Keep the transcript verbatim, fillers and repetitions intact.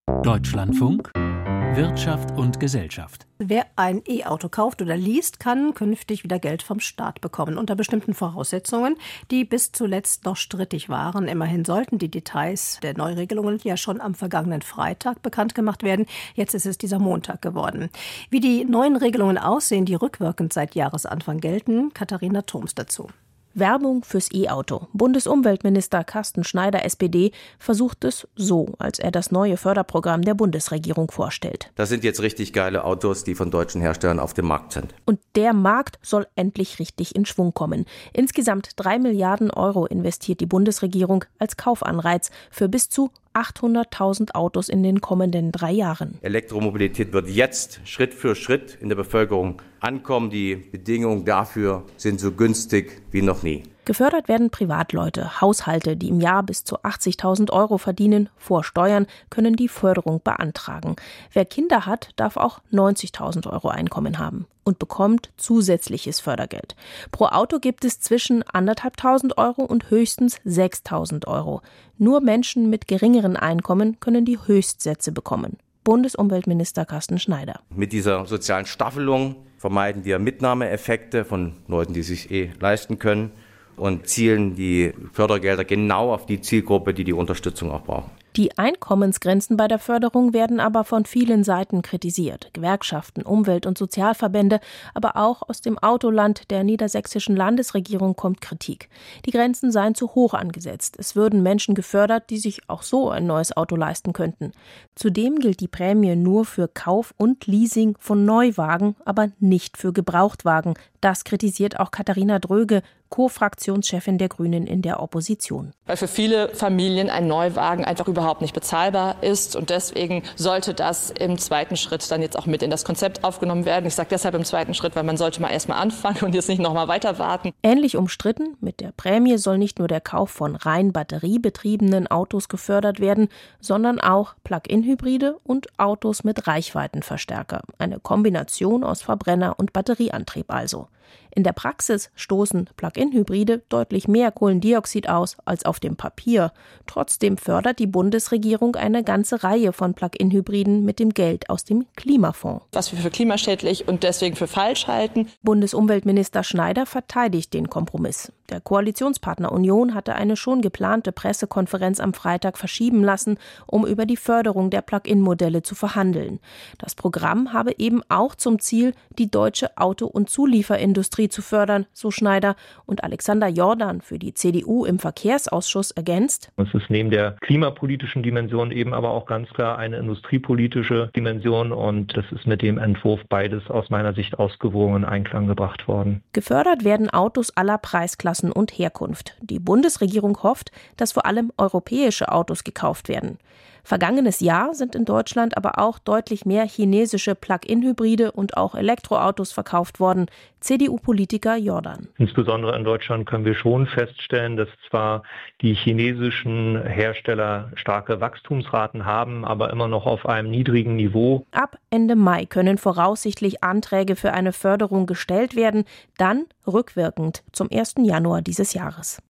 Deutschlandfunk Wirtschaft und Gesellschaft. Wer ein E-Auto kauft oder liest, kann künftig wieder Geld vom Staat bekommen, unter bestimmten Voraussetzungen, die bis zuletzt noch strittig waren. Immerhin sollten die Details der Neuregelungen ja schon am vergangenen Freitag bekannt gemacht werden. Jetzt ist es dieser Montag geworden. Wie die neuen Regelungen aussehen, die rückwirkend seit Jahresanfang gelten, Katharina Thoms dazu. Werbung fürs E-Auto. Bundesumweltminister Carsten Schneider, S P D, versucht es so, als er das neue Förderprogramm der Bundesregierung vorstellt. Das sind jetzt richtig geile Autos, die von deutschen Herstellern auf dem Markt sind. Und der Markt soll endlich richtig in Schwung kommen. Insgesamt drei Milliarden Euro investiert die Bundesregierung als Kaufanreiz für bis zu achthunderttausend Autos in den kommenden drei Jahren. Elektromobilität wird jetzt Schritt für Schritt in der Bevölkerung ankommen. Die Bedingungen dafür sind so günstig wie noch nie. Gefördert werden Privatleute, Haushalte, die im Jahr bis zu achtzigtausend Euro verdienen. Vor Steuern können die Förderung beantragen. Wer Kinder hat, darf auch neunzigtausend Euro Einkommen haben und bekommt zusätzliches Fördergeld. Pro Auto gibt es zwischen anderthalbtausend Euro und höchstens sechstausend Euro. Nur Menschen mit geringeren Einkommen können die Höchstsätze bekommen. Bundesumweltminister Carsten Schneider. Mit dieser sozialen Staffelung vermeiden wir Mitnahmeeffekte von Leuten, die sich eh leisten können, und zielen die Fördergelder genau auf die Zielgruppe, die die Unterstützung auch brauchen. Die Einkommensgrenzen bei der Förderung werden aber von vielen Seiten kritisiert. Gewerkschaften, Umwelt- und Sozialverbände, aber auch aus dem Autoland der niedersächsischen Landesregierung kommt Kritik. Die Grenzen seien zu hoch angesetzt. Es würden Menschen gefördert, die sich auch so ein neues Auto leisten könnten. Zudem gilt die Prämie nur für Kauf und Leasing von Neuwagen, aber nicht für Gebrauchtwagen. Das kritisiert auch Katharina Dröge, Co-Fraktionschefin der Grünen in der Opposition. Weil für viele Familien ein Neuwagen einfach überhaupt nicht bezahlbar ist und deswegen sollte das im zweiten Schritt dann jetzt auch mit in das Konzept aufgenommen werden. Ich sage deshalb im zweiten Schritt, weil man sollte mal erstmal anfangen und jetzt nicht noch mal weiter warten. Ähnlich umstritten, mit der Prämie soll nicht nur der Kauf von rein batteriebetriebenen Autos gefördert werden, sondern auch Plug-in-Hybride und Autos mit Reichweitenverstärker. Eine Kombination aus Verbrenner und Batterieantrieb also. In der Praxis stoßen Plug-in-Hybride deutlich mehr Kohlendioxid aus als auf dem Papier. Trotzdem fördert die Bundesregierung eine ganze Reihe von Plug-in-Hybriden mit dem Geld aus dem Klimafonds. Was wir für klimaschädlich und deswegen für falsch halten. Bundesumweltminister Schneider verteidigt den Kompromiss. Der Koalitionspartner Union hatte eine schon geplante Pressekonferenz am Freitag verschieben lassen, um über die Förderung der Plug-in-Modelle zu verhandeln. Das Programm habe eben auch zum Ziel, die deutsche Auto- und Zulieferindustrie zu fördern, so Schneider. Und Alexander Jordan für die C D U im Verkehrsausschuss ergänzt: Es ist neben der klimapolitischen Dimension eben aber auch ganz klar eine industriepolitische Dimension und das ist mit dem Entwurf beides aus meiner Sicht ausgewogen in Einklang gebracht worden. Gefördert werden Autos aller Preisklassen und Herkunft. Die Bundesregierung hofft, dass vor allem europäische Autos gekauft werden. Vergangenes Jahr sind in Deutschland aber auch deutlich mehr chinesische Plug-in-Hybride und auch Elektroautos verkauft worden. C D U-Politiker Jordan. Insbesondere in Deutschland können wir schon feststellen, dass zwar die chinesischen Hersteller starke Wachstumsraten haben, aber immer noch auf einem niedrigen Niveau. Ab Ende Mai können voraussichtlich Anträge für eine Förderung gestellt werden, dann rückwirkend zum ersten Januar dieses Jahres.